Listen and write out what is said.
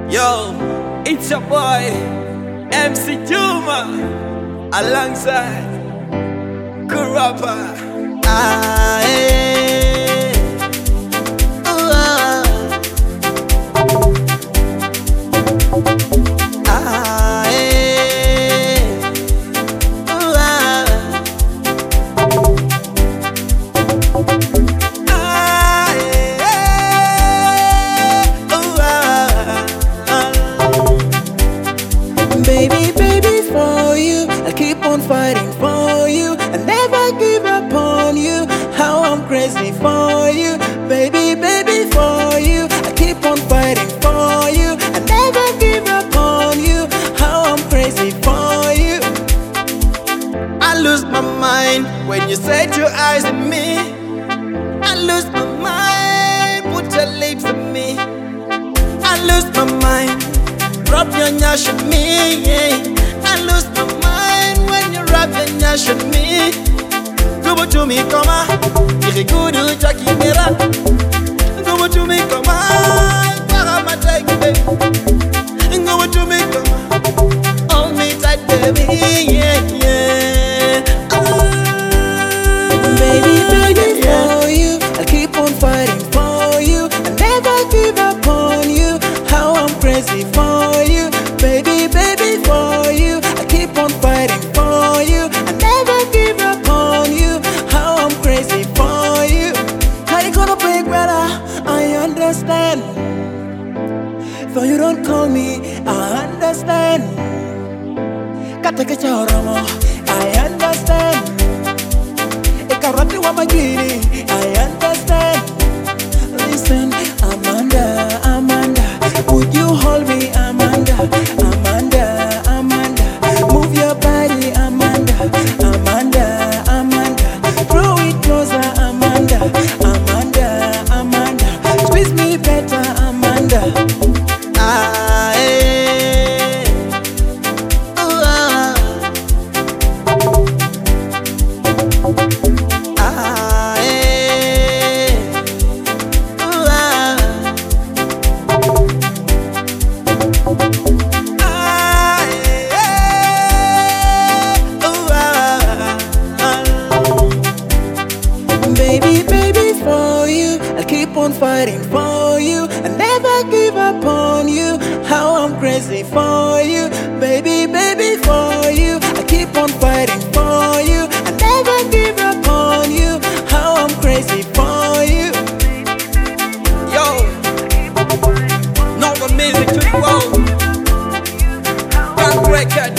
Yo, it's your boy, MC Juma, alongside good rapper. Ah, eh. Ooh, ah. Ah, eh. Ooh, ah. Ah, eh. Ooh, ah. Baby, baby, for you, I keep on fighting for you. I never give up on you. How I'm crazy for you, baby, baby, for you. I keep on fighting for you. I never give up on you. How I'm crazy for you. I lose my mind when you set your eyes on me. I lose my mind, put your lips on me. I lose my mind, rub your nyash on me. I lose my mind when you rub your nyash on me. Go to me, come on, you go to Jackie Mira. Go to me, come on, Paramatay, baby. Go to me, come on, hold me tight, baby, yeah, yeah. Baby, baby, for you, I keep on fighting for you. I never give up on you. How I'm crazy for you, baby, baby, for you. I keep on fighting for you. I never give up on you. How I'm crazy for you. How you gonna break better? I understand. Though you don't call me, I understand. Kata kechoromo, I understand. Ekarati wa magiri, I understand. Listen, Amanda, Amanda, would you hold me, Amanda, Amanda, Amanda, move your body, Amanda, Amanda, Amanda, throw it closer, Amanda, Amanda, Amanda, squeeze me better, Amanda. Ah, eh. Ooh, ah. Ah, eh. Ooh, ah. Ah, eh. Ooh, ah. Baby, baby, for you, I keep on fighting for you. I never give up on you. How I'm crazy for you, baby, baby, for you. I keep on fighting for you. I never give up on you. How I'm crazy for you. Yo, Nova music to the world. Young record.